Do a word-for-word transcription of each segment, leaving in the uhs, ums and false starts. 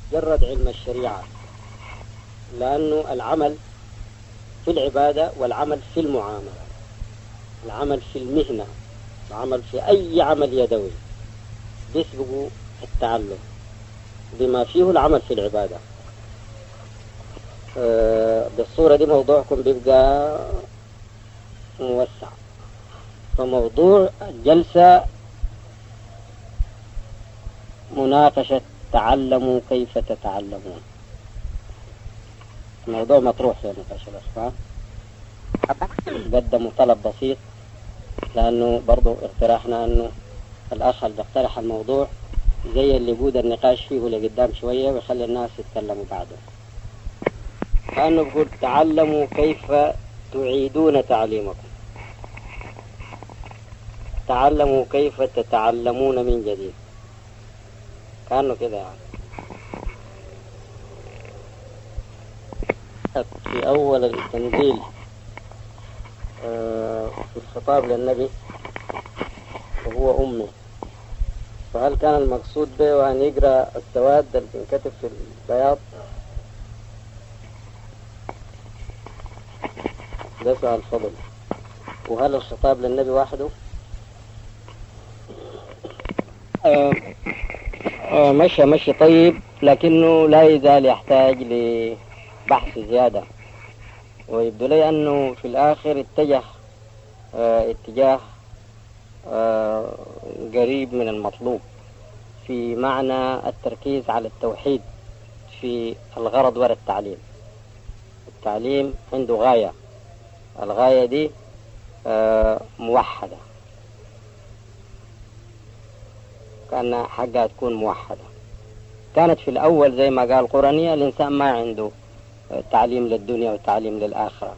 جرد علم الشريعة، لأنه العمل في العبادة والعمل في المعاملة، العمل في المهنة، العمل في أي عمل يدوي بيسبقوا التعلم بما فيه العمل في العبادة. أه بالصورة دي موضوعكم بيبقى موسع. فموضوع الجلسة مناقشة تعلموا كيف تتعلمون، الموضوع مطروح في نقاش الأخوان. قدموا طلب بسيط، لأنه برضو اقتراحنا أنه الأخ اللي اقترح الموضوع زي اللي بود النقاش فيه لقدام شوية ويخلي الناس يتكلموا بعده. كأنه بقول تعلموا كيف تعيدون تعليمكم، تعلموا كيف تتعلمون من جديد، كأنه كده يعني. في أول التنزيل في الخطاب للنبي وهو أمي، فهل كان المقصود به وأن يقرأ السواد اللي بينكتب في البياض؟ ده سؤال فضل. وهل الخطاب للنبي وحده؟ آه آه مشي مشي طيب، لكنه لا يزال يحتاج لبحث زيادة، ويبدو لي أنه في الآخر اتجه اه اتجاه اه قريب من المطلوب في معنى التركيز على التوحيد في الغرض وراء التعليم. التعليم عنده غاية، الغاية دي اه موحدة، كأن حاجة تكون موحدة. كانت في الأول زي ما قال قرانية الإنسان ما عنده تعليم للدنيا وتعليم للآخرة،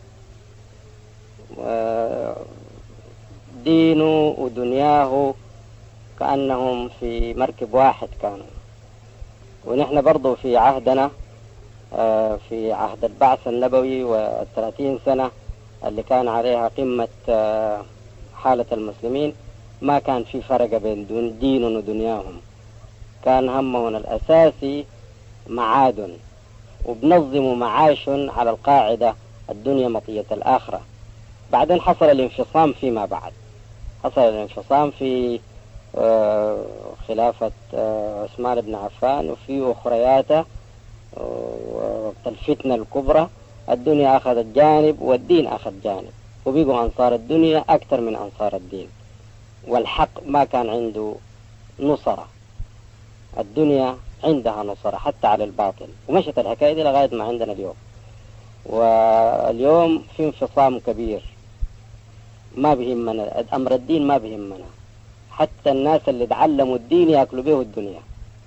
دينه ودنياه كأنهم في مركب واحد كانوا. ونحن برضو في عهدنا في عهد البعث النبوي والثلاثين سنة اللي كان عليها قمة حالة المسلمين ما كان في فرق بين دين ودنياهم، كان همهم الأساسي معاد، وبنظموا معاش على القاعدة الدنيا مطية الآخرة. بعدين حصل الانفصام فيما بعد، حصل الانفصام في خلافة عثمان بن عفان وفي أخرياته وقت الفتنة الكبرى، الدنيا أخذت جانب والدين أخذ جانب، وبيقوا أنصار الدنيا أكثر من أنصار الدين، والحق ما كان عنده نصرة، الدنيا عندها نصرة حتى على الباطل، ومشت الحكاية دي لغاية ما عندنا اليوم. واليوم في انفصام كبير، ما بيهمنا أمر الدين، ما بيهمنا، حتى الناس اللي تعلموا الدين يأكلوا به الدنيا،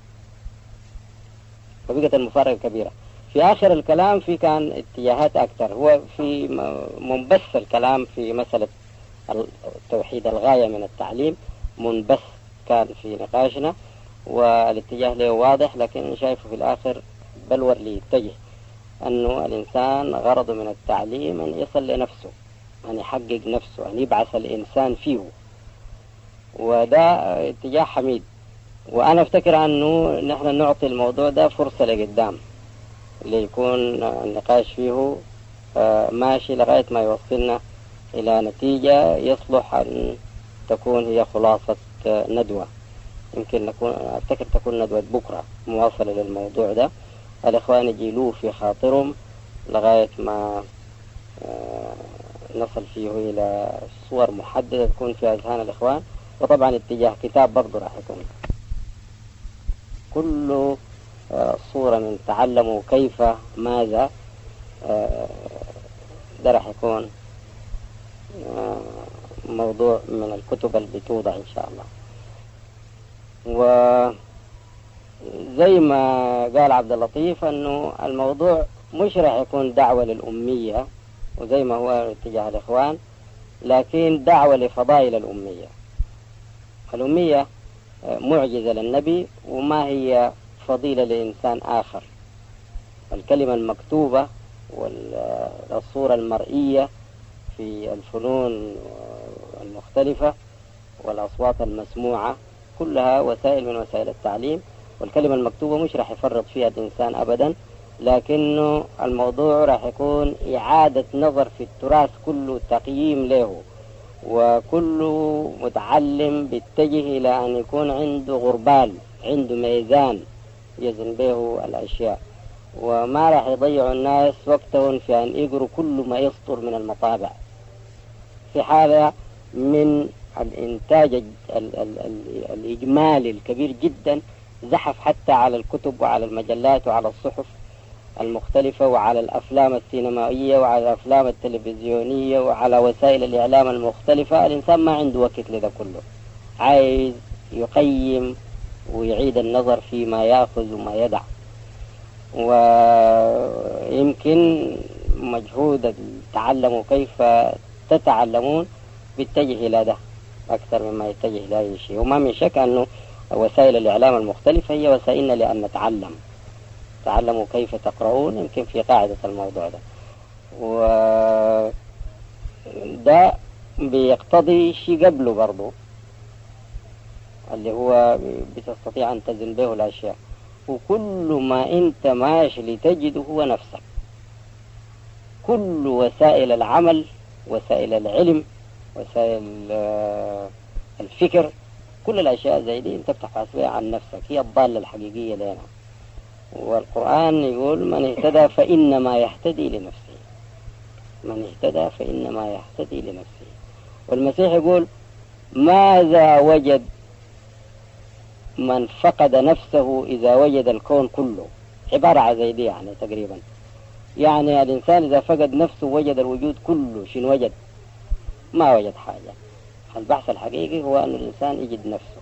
فبقت المفارقة كبيرة. في آخر الكلام في كان اتجاهات أكثر، هو في منبث الكلام في مسألة التوحيد الغاية من التعليم، منبث كان في نقاشنا والاتجاه له واضح، لكن شايفه في الآخر بلور اللي يتجه أنه الإنسان غرضه من التعليم أن يصل لنفسه، أن يحقق نفسه، أن يبعث الإنسان فيه، وده اتجاه حميد. وأنا أفتكر أنه نحن نعطي الموضوع ده فرصة لقدام ليكون النقاش فيه ماشي لغاية ما يوصلنا إلى نتيجة يصلح أن تكون هي خلاصة ندوة. يمكن نكون أفتكر تكون ندوة بكرة مواصلة للموضوع ده، الإخوان يجيلوه في خاطرهم لغاية ما نصل فيه إلى صور محددة تكون في أذهان الإخوان. وطبعا اتجاه كتاب برضو راح يكون كل صورة من تعلموا كيف ماذا، ده راح يكون موضوع من الكتب اللي بتوضع إن شاء الله. وزي ما قال عبد اللطيف أنه الموضوع مش راح يكون دعوة للأمية وزي ما هو اتجاه الإخوان، لكن دعوة لفضائل الأمية. الأمية معجزة للنبي وما هي فضيلة لإنسان آخر. الكلمة المكتوبة والصورة المرئية في الفنون المختلفة والأصوات المسموعة كلها وسائل من وسائل التعليم، والكلمة المكتوبة مش راح يفرط فيها الإنسان أبدا، لكنه الموضوع راح يكون إعادة نظر في التراث كله، تقييم له، وكل متعلم بيتجه إلى أن يكون عنده غربال، عنده ميزان يزن به الأشياء، وما راح يضيع الناس وقتهم في أن يقروا كل ما يصدر من المطابع. في حالة من الإنتاج ال ال ال الإجمالي الكبير جدا زحف حتى على الكتب وعلى المجلات وعلى الصحف المختلفة وعلى الأفلام السينمائية وعلى الأفلام التلفزيونية وعلى وسائل الإعلام المختلفة. الإنسان ما عنده وقت لذا كله، عايز يقيم ويعيد النظر فيما يأخذ وما يدع. ويمكن مجهود التعلم كيف تتعلمون بيتجه إلى ده أكثر مما يتجه إلى أي شيء. وما من شك أنه وسائل الإعلام المختلفة هي وسائلنا لأن نتعلم. تعلموا كيف تقرؤون يمكن في قاعدة الموضوع ده، وده بيقتضي شيء قبله برضو اللي هو بتستطيع أن تزن به الأشياء. وكل ما أنت ماشي لتجده هو نفسك. كل وسائل العمل، وسائل العلم، وسائل الفكر، كل الأشياء زي دي أنت بتحفظ بها عن نفسك، هي الضالة الحقيقية لنا. والقرآن يقول من اهتدى فإنما يهتدي لنفسه، من اهتدى فإنما يهتدي لنفسه. والمسيح يقول ماذا وجد من فقد نفسه إذا وجد الكون كله، عبارة عن زي دي يعني تقريبا. يعني الإنسان إذا فقد نفسه وجد الوجود كله، شن وجد؟ ما وجد حاجة. البحث الحقيقي هو أن الإنسان يجد نفسه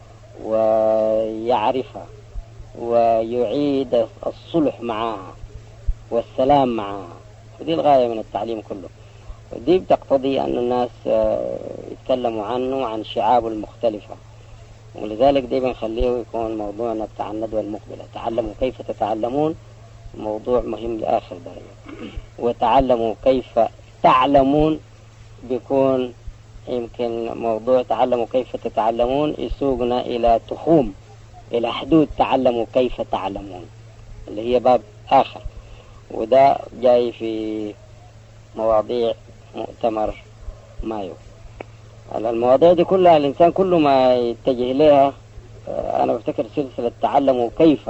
ويعرفها ويعيد الصلح معها والسلام معها، ودي الغاية من التعليم كله. ودي بتقتضي أن الناس يتكلموا عنه عن شعابه المختلفة، ولذلك دي بنخليه يكون موضوعنا بتاع الندوة المقبلة. تعلموا كيف تتعلمون، موضوع مهم لآخر درجة. وتعلموا كيف تعلمون بيكون يمكن موضوع تعلموا كيف تتعلمون يسوقنا إلى تخوم، إلى حدود تعلموا كيف تعلمون اللي هي باب آخر، وده جاي في مواضيع مؤتمر مايو. المواضيع دي كلها الإنسان كل ما يتجه إليها، أنا بفتكر سلسلة تعلموا كيف،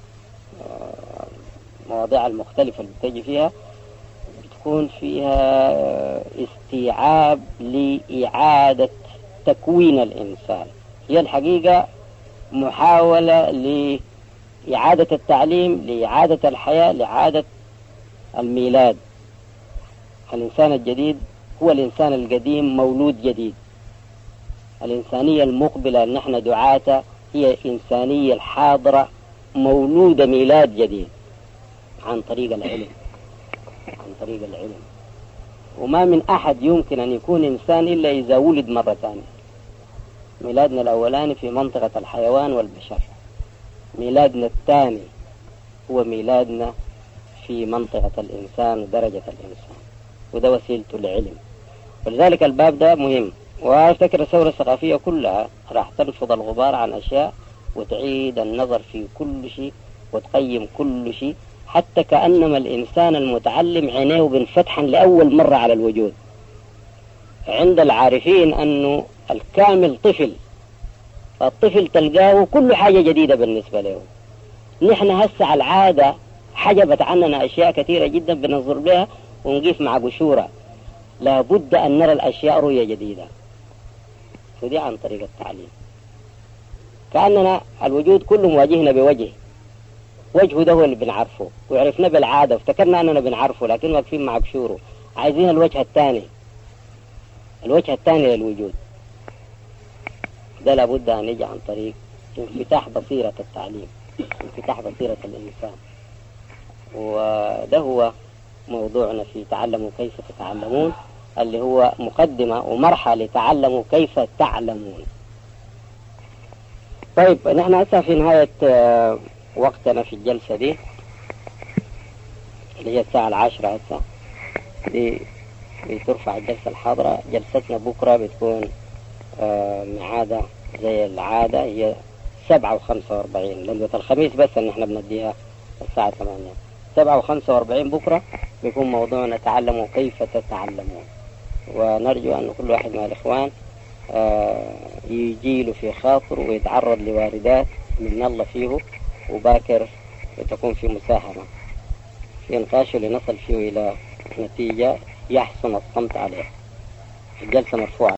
مواضيع المختلفة اللي بتجي فيها بتكون فيها استيعاب لإعادة تكوين الإنسان. هي الحقيقة محاولة لإعادة التعليم، لإعادة الحياة، لإعادة الميلاد. الإنسان الجديد هو الإنسان القديم مولود جديد. الإنسانية المقبلة اللي نحن دعاة هي إنسانية الحاضرة مولودة ميلاد جديد عن طريق العلم، عن طريق العلم. وما من أحد يمكن أن يكون إنسان إلا إذا ولد مرة ثانية. ميلادنا الأولاني في منطقة الحيوان والبشر، ميلادنا الثاني هو ميلادنا في منطقة الإنسان ودرجة الإنسان، وده وسيلته العلم. ولذلك الباب ده مهم. وأفتكر الثورة الثقافية كلها راح تنفض الغبار عن أشياء وتعيد النظر في كل شيء وتقيم كل شيء، حتى كأنما الإنسان المتعلم عينيه بنفتحا لأول مرة على الوجود. عند العارفين أنه الكامل طفل، الطفل تلقاه كل حاجة جديدة بالنسبة له. نحن هسه العادة حجبت عننا أشياء كثيرة جدا بننظر بها ونقيف مع قشورة. لابد أن نرى الأشياء رؤية جديدة، ودي عن طريق التعليم. كأننا الوجود كله مواجهنا بوجه، وجهه ده هو اللي بنعرفه وعرفنا بالعادة وافتكرنا أننا بنعرفه، لكن واقفين مع قشوره عايزين الوجه الثاني، الوجه الثاني للوجود. ده لابد أن يجي عن طريق انفتاح بصيرة التعليم، انفتاح بصيرة الإنسان. وده هو موضوعنا في تعلموا كيف تتعلمون، اللي هو مقدمة ومرحلة تعلموا كيف تعلمون. طيب نحن هسه في نهاية وقتنا في الجلسة دي اللي هي الساعة العاشرة هسه دي بترفع الجلسة الحاضرة. جلستنا بكرة بتكون معادة زي العادة، هي سبعة وخمسة وأربعين، ليلة الخميس بس إن إحنا بنديها الساعة ثمانية. سبعة وخمسة وأربعين بكرة بيكون موضوع نتعلم كيف تتعلمون، ونرجو أن كل واحد من الإخوان يجيله في خاطر ويتعرض لواردات من الله فيه، وباكر وتكون في مساهمة في نقاش لنصل فيه إلى نتيجة يحسن الصمت عليها. الجلسة مرفوعة.